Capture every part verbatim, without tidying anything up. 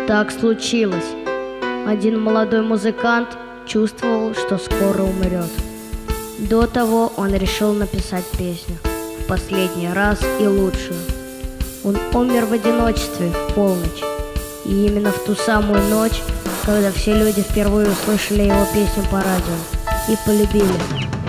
Так случилось. Один молодой музыкант чувствовал, что скоро умрет. До того он решил написать песню в последний раз и лучшую. Он умер в одиночестве в полночь. И именно в ту самую ночь, когда все люди впервые услышали его песню по радио и полюбили.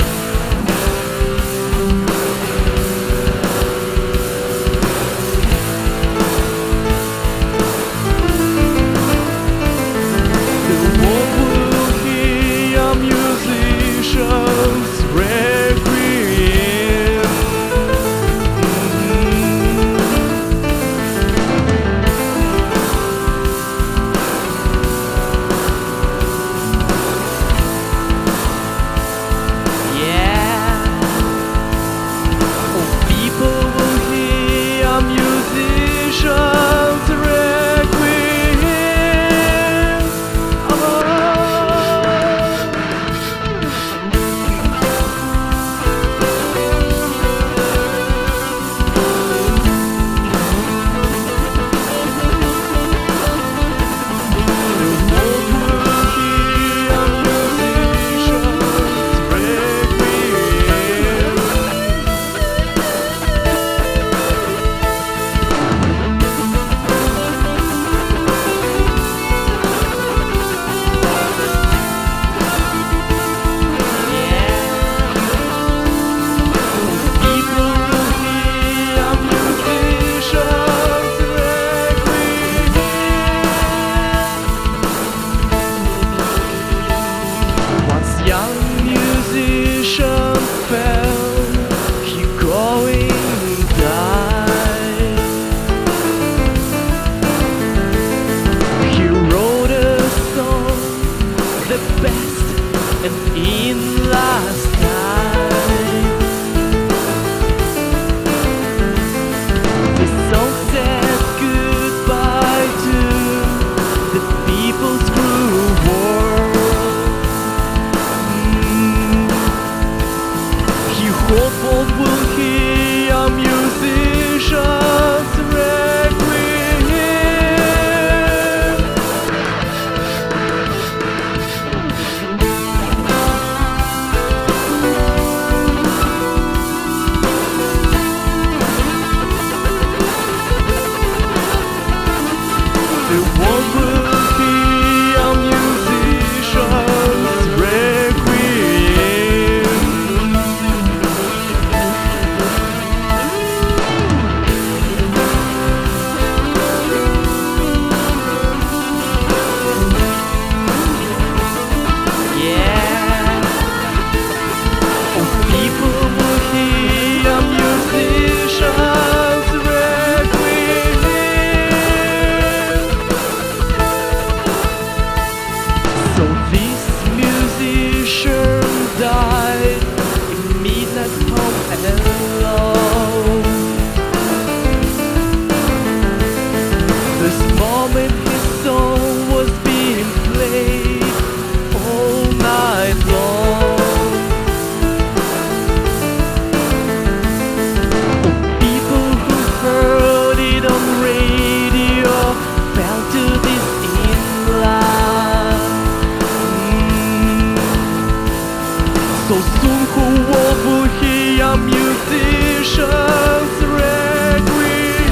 So soon, who will hear musicians requiem?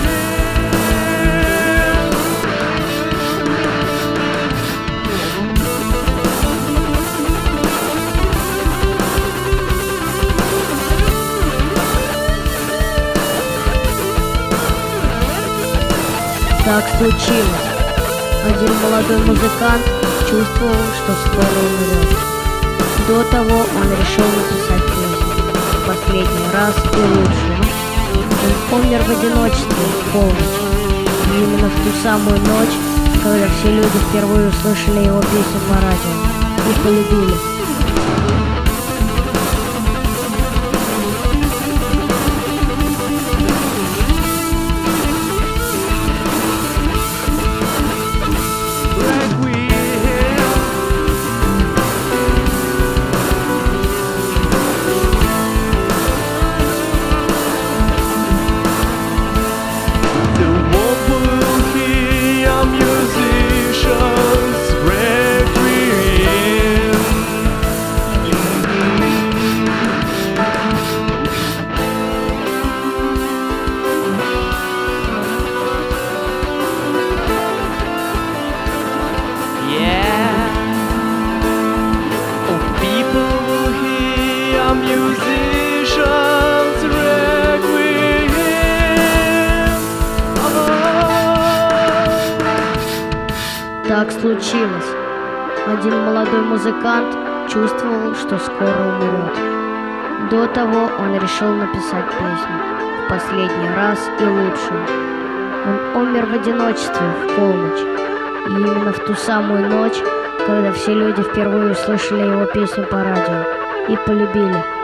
Так случилось. Один молодой музыкант чувствовал, что скоро умрет. До того он решил написать песню в последний раз и лучшую. Он умер в одиночестве в полночь. И именно в ту самую ночь, когда все люди впервые услышали его песню по радио и полюбили. The world will hear music. Так случилось. Один молодой музыкант чувствовал, что скоро умрет. До того он решил написать песню в последний раз и лучшую. Он умер в одиночестве в полночь. И именно в ту самую ночь, когда все люди впервые услышали его песню по радио и полюбили.